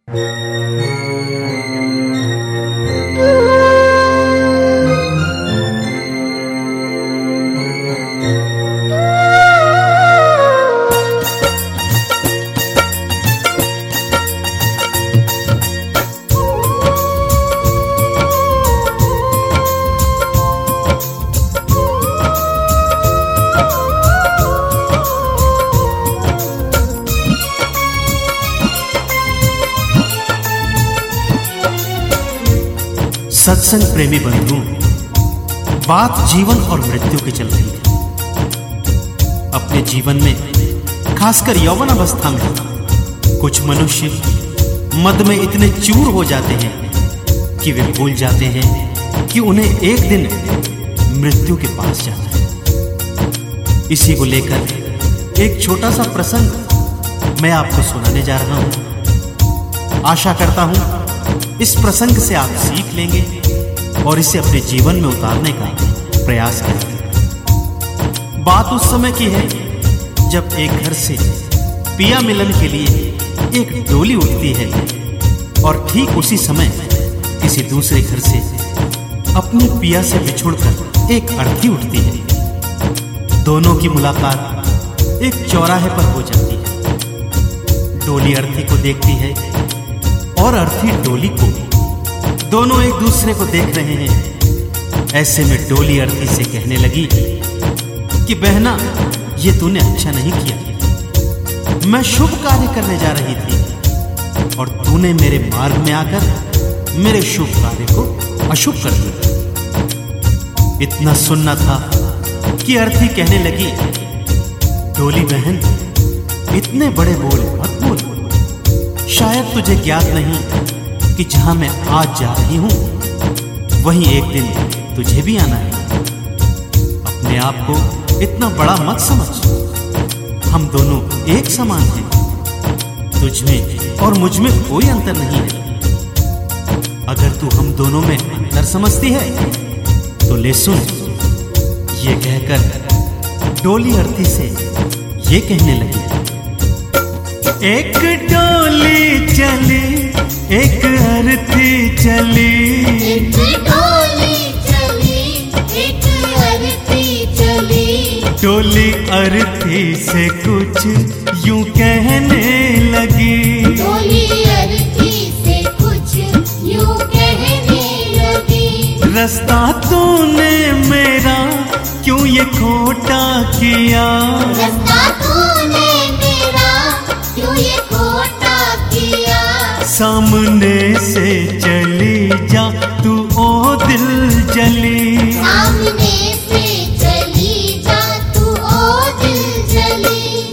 सत्संग प्रेमी बंधु, बात जीवन और मृत्यु की चल रही है। अपने जीवन में, खासकर यौवन अवस्था में, कुछ मनुष्य मद में इतने चूर हो जाते हैं कि वे भूल जाते हैं कि उन्हें एक दिन मृत्यु के पास जाना है। इसी को लेकर एक छोटा सा प्रसंग मैं आपको सुनाने जा रहा हूं। आशा करता हूं इस प्रसंग से आप सीख लेंगे और इसे अपने जीवन में उतारने का प्रयास करेंगे। बात उस समय की है जब एक घर से पिया मिलन के लिए एक डोली उठती है और ठीक उसी समय किसी दूसरे घर से अपनी पिया से बिछुड़कर एक अर्थी उठती है। दोनों की मुलाकात एक चौराहे पर हो जाती है। डोली अर्थी को देखती है और अर्थी डोली को। दोनों एक दूसरे को देख रहे हैं। ऐसे में डोली अर्थी से कहने लगी कि बहना, ये तूने अच्छा नहीं किया। मैं शुभ कार्य करने जा रही थी और तूने मेरे मार्ग में आकर मेरे शुभ कार्य को अशुभ कर दिया। इतना सुनना था कि अर्थी कहने लगी, डोली बहन, इतने बड़े बोल मत बोल। शायद तुझे ज्ञात नहीं कि जहां मैं आज जा रही हूं वहीं एक दिन तुझे भी आना है। अपने आप को इतना बड़ा मत समझ। हम दोनों एक समान हैं। तुझ में और मुझ में कोई अंतर नहीं है। अगर तू हम दोनों में अंतर समझती है तो ले सुन। ये कहकर डोली अर्थी से ये कहने लगी, एक डोली चली, एक अर्थी चली। एक डोली चली, एक अर्थी चली। डोली अर्थी से कुछ यूं कहने लगी। डोली अर्थी से कुछ यूं कहने लगी। रास्ता तूने मेरा क्यों ये खोटा किया। रास्ता तूने मेरा क्यों ये खोटा किया। सामने से चली जा तू ओ दिल जली। सामने से चली जा तू ओ दिल जली।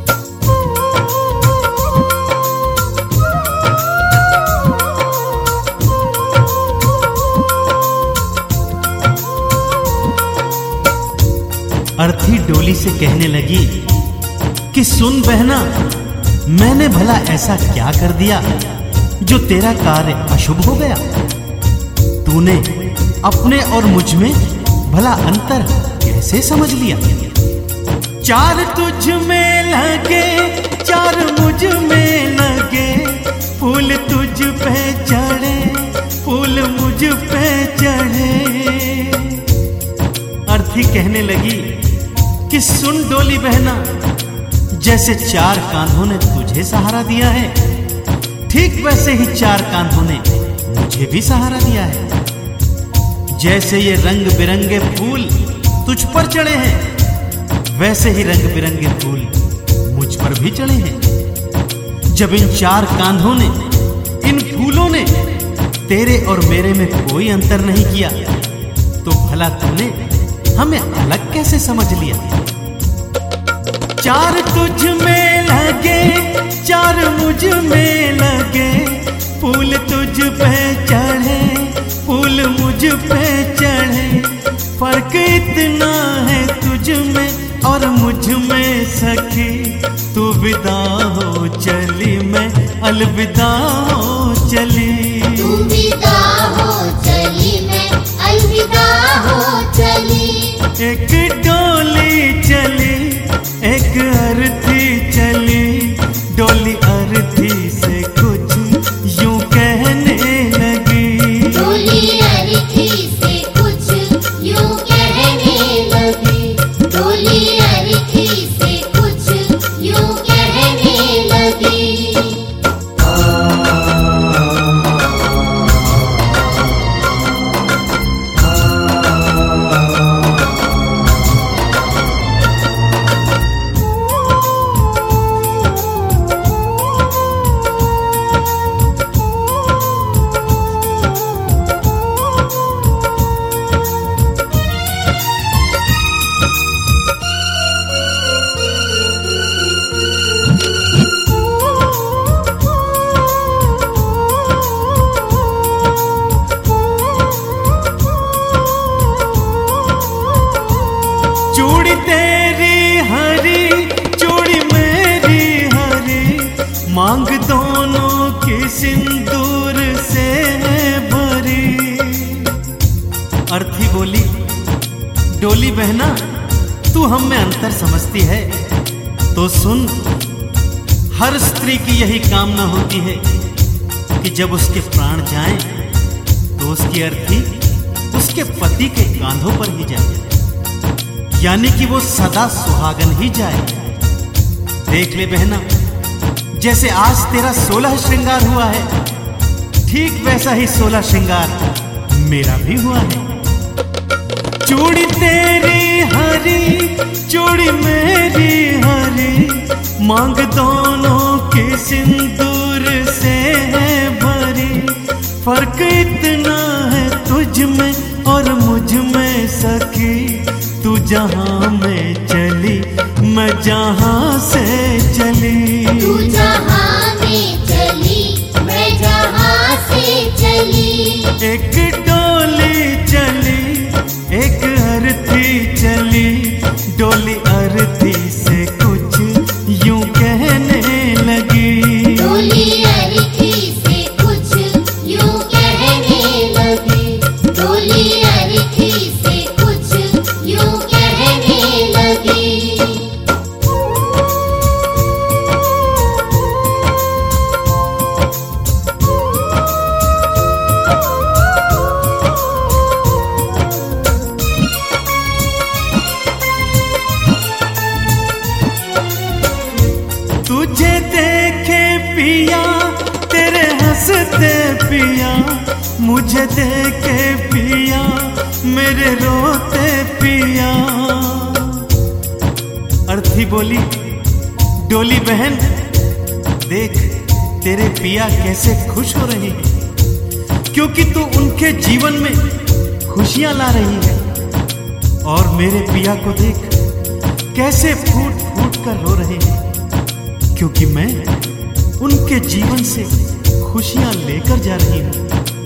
अर्थी डोली से कहने लगी कि सुन बहना, मैंने भला ऐसा क्या कर दिया जो तेरा कार्य अशुभ हो गया। तूने अपने और मुझ में भला अंतर कैसे समझ लिया। चार तुझ में लगे, चार मुझ में लगे। फूल तुझ पे चढ़े, फूल मुझ पे चढ़े। अर्थी कहने लगी कि सुन डोली बहना, जैसे चार कांधों ने तुझे सहारा दिया है, ठीक वैसे ही चार कांधों ने मुझे भी सहारा दिया है। जैसे ये रंग बिरंगे फूल तुझ पर चढ़े हैं, वैसे ही रंग बिरंगे फूल मुझ पर भी चढ़े हैं। जब इन चार कांधों ने, इन फूलों ने तेरे और मेरे में कोई अंतर नहीं किया, तो भला तूने हमें अलग कैसे समझ लिया। चार तुझ में लगे, चार मुझ में लगे। फूल तुझ पे चढ़े, फूल मुझ पे चढ़े। फर्क इतना है तुझ में और मुझ में सखी। तू विदा हो चली, मैं अलविदा हो चली। तू विदा हो चली, मैं अलविदा हो चली। एक डोली चली, एक अर्थी चली। डोली अर्थी से कुछ दोनों की सिंदूर से है भरी। अर्थी बोली, डोली बहना तू हम में अंतर समझती है तो सुन, हर स्त्री की यही कामना होती है कि जब उसके प्राण जाएं तो उसकी अर्थी उसके पति के कांधों पर ही जाए, यानी कि वो सदा सुहागन ही जाए। देख ले बहना, जैसे आज तेरा 16 श्रृंगार हुआ है, ठीक वैसा ही 16 श्रृंगार मेरा भी हुआ है। चूड़ी तेरी हरी, चूड़ी मेरी हरी, मांग दोनों की सिंदूर से है भरी। फर्क इतना है तुझ में और मुझ में सखी, तू जहां में चली मैं जहां से चली। तू जहां में चली मैं जहां से चली। एक डोली चली एक अर्थी चली, डोली अर्थी से कुछ यूं कहने लगी। डोली अर्थी से कुछ यूं कहने लगी। डोली अर्थी से कुछ यूं कहने लगी। तुझे देखे पिया तेरे हंसते पिया, मुझे देखे पिया मेरे रोते पिया। अर्थी बोली, डोली बहन देख तेरे पिया कैसे खुश हो रहे हैं, क्योंकि तू उनके जीवन में खुशियां ला रही है। और मेरे पिया को देख कैसे फूट फूट कर रो रहे हैं, क्योंकि मैं उनके जीवन से खुशियां लेकर जा रही हूं।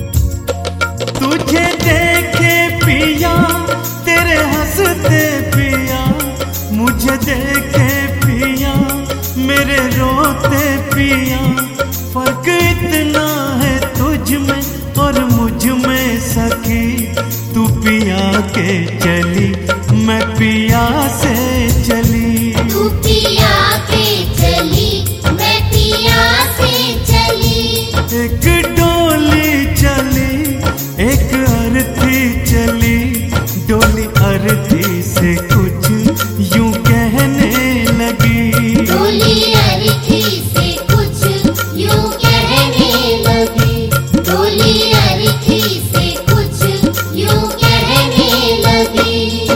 तुझे देखे पिया तेरे हंसते पिया, मुझे देखे पिया मेरे रोते पिया। फर्क इतना है तुझ में और मुझ में सखी, तू पिया के चली मैं पिया से चली। तू पिया के चली मैं पिया से चली। एक डोली चली एक अर्थी चली, डोली अर्थी से कुछ यूं कहने लगी। डोली अर्थी से कुछ यूं कहने लगी। डोली अर्थी से कुछ यूं कहने लगी।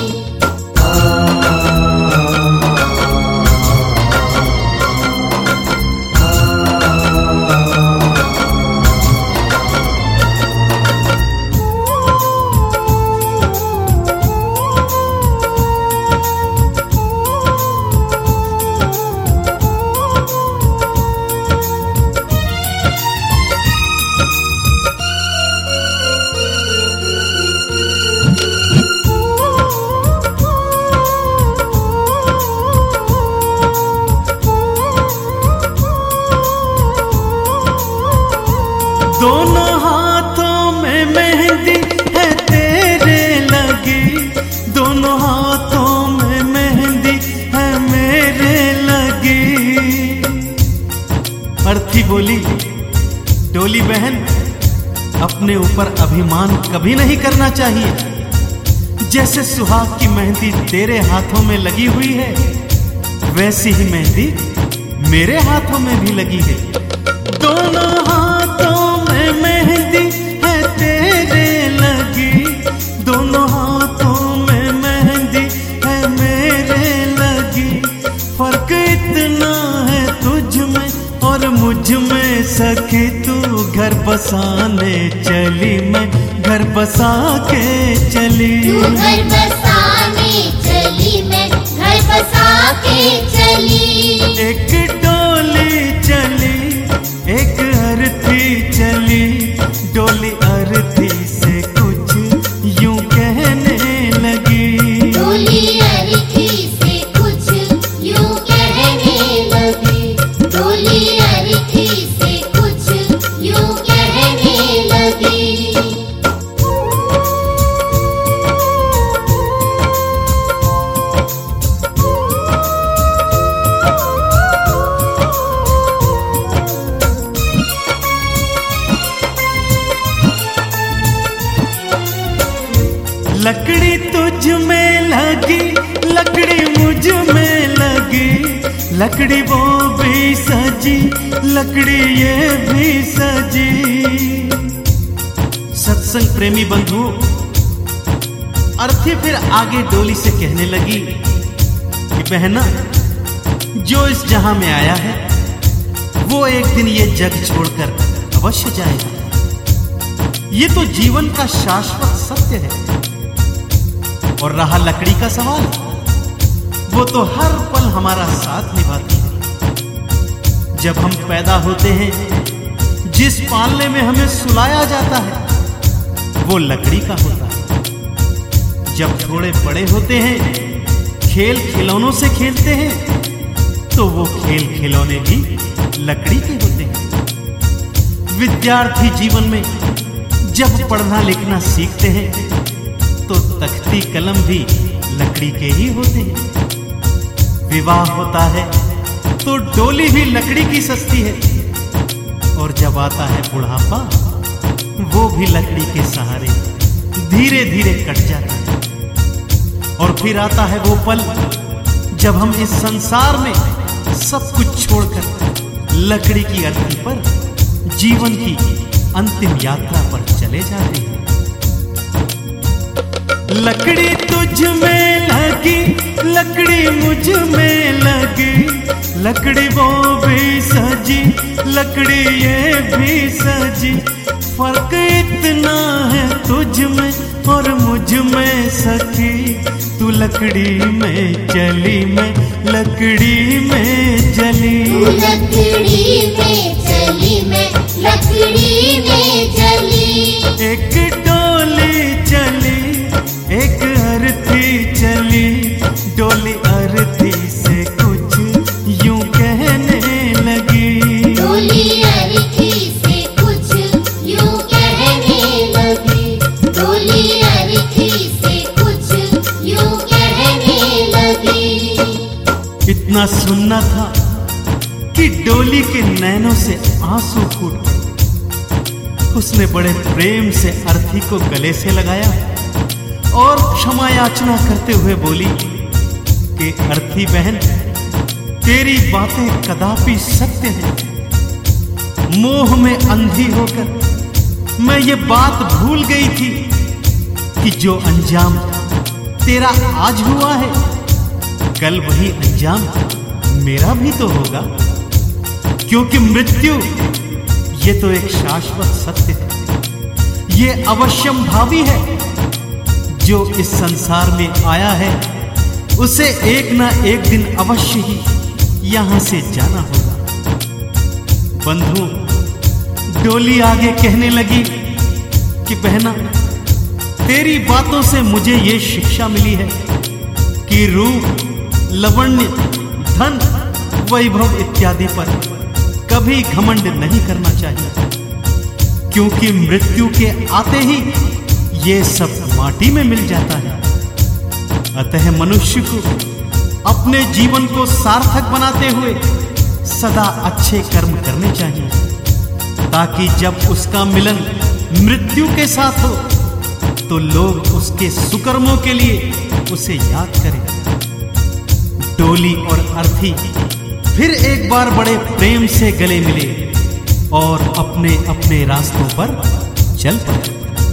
दोनों हाथों में मेहंदी है तेरे लगी, दोनों हाथों में मेहंदी है मेरे लगी। अर्थी बोली, डोली बहन अपने ऊपर अभिमान कभी नहीं करना चाहिए। जैसे सुहाग की मेहंदी तेरे हाथों में लगी हुई है, वैसी ही मेहंदी मेरे हाथों में भी लगी है। दोनों हाथों में मेहंदी है तेरे लगी, दोनों हाथों में मेहंदी है मेरे लगी। फर्क इतना है तुझ में और मुझ में सखी, तू घर बसाने चली मैं घर बसा के चली। तू घर बसाने चली मैं घर बसा के चली। एक डोली चली एक अर्थी चली, डोली अर्थी से कुछ यूं कहने लगी। डोली अर्थी से कुछ यूं कहने लगी। डोली अर्थी से लकड़ी तुझ में लगी, लकड़ी मुझ में लगी, लकड़ी वो भी सजी, लकड़ी ये भी सजी। सत्संग प्रेमी बंधु, अर्थी फिर आगे डोली से कहने लगी कि बहना, जो इस जहां में आया है वो एक दिन ये जग छोड़कर अवश्य जाएगा। ये तो जीवन का शाश्वत सत्य है। और रहा लकड़ी का सवाल, वो तो हर पल हमारा साथ निभाती है। जब हम पैदा होते हैं, जिस पालने में हमें सुलाया जाता है वो लकड़ी का होता है। जब थोड़े बड़े होते हैं, खेल खिलौनों से खेलते हैं, तो वो खेल खिलौने भी लकड़ी के होते हैं। विद्यार्थी जीवन में जब पढ़ना लिखना सीखते हैं, तो तख्ती कलम भी लकड़ी के ही होते हैं। विवाह होता है तो डोली भी लकड़ी की सस्ती है। और जब आता है बुढ़ापा, वो भी लकड़ी के सहारे धीरे धीरे कट जाता है। और फिर आता है वो पल जब हम इस संसार में सब कुछ छोड़कर लकड़ी की अर्थी पर जीवन की अंतिम यात्रा पर चले जाते हैं। लकड़ी तुझ में लगी, लकड़ी मुझ में लगी, लकड़ी वो भी सजी, लकड़ी ये भी सजी। फर्क इतना है तुझ में और मुझ में सखी, तू लकड़ी में चली, मैं लकड़ी में जली। तू लकड़ी में चली, मैं लकड़ी में जली। एक डोली चली, एक अर्थी चली, डोली अर्थी से कुछ यूं कहने लगी। डोली अर्थी से कुछ यूं कहने लगी। डोली अर्थी से कुछ यूं कहने लगी। इतना सुनना था कि डोली के नैनों से आंसू फूट पड़े। उसने बड़े प्रेम से अर्थी को गले से लगाया और क्षमा याचना करते हुए बोली कि अर्थी बहन, तेरी बातें कदापि सत्य हैं। मोह में अंधी होकर मैं ये बात भूल गई थी कि जो अंजाम तेरा आज हुआ है, कल वही अंजाम मेरा भी तो होगा। क्योंकि मृत्यु ये तो एक शाश्वत सत्य है। ये अवश्यम भावी है। जो इस संसार में आया है, उसे एक ना एक दिन अवश्य ही यहां से जाना होगा। बंधु, डोली आगे कहने लगी कि बहना, तेरी बातों से मुझे ये शिक्षा मिली है कि रूप, लवण्य, धन, वैभव इत्यादि पर कभी घमंड नहीं करना चाहिए। क्योंकि मृत्यु के आते ही ये सब माटी में मिल जाता है। अतः मनुष्य को अपने जीवन को सार्थक बनाते हुए सदा अच्छे कर्म करने चाहिए, ताकि जब उसका मिलन मृत्यु के साथ हो तो लोग उसके सुकर्मों के लिए उसे याद करें। डोली और अर्थी फिर एक बार बड़े प्रेम से गले मिले और अपने अपने रास्तों पर चल पड़े।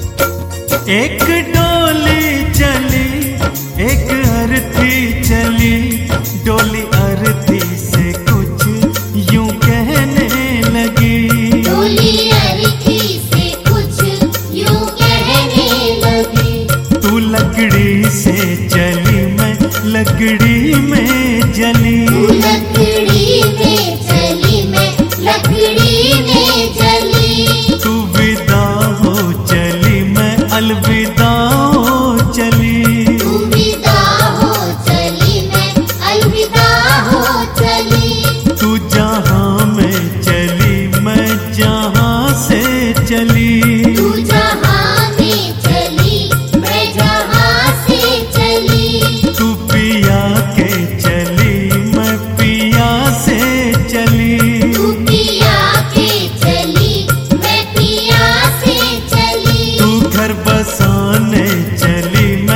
एक डोली चली, एक अर्थी चली, डोली अर्थी से कुछ यूं कहने लगी। डोली अर्थी से कुछ यूं कहने लगी। तू लकड़ी से चली, मैं लकड़ी में जली। तू लकड़ी में चली, मैं लकड़ी में जली। तू विदा हो चली, मैं अलविदा हो चली। तू विदा हो चली, मैं अलविदा हो चली। तू जहां में चली, मैं जहां से चली। तू जहां में चली, मैं जहां से चली। तू पिया के चली, मैं पिया से चली। तू पिया के चली, मैं पिया से चली। तू घर बसाने चली,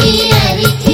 पियर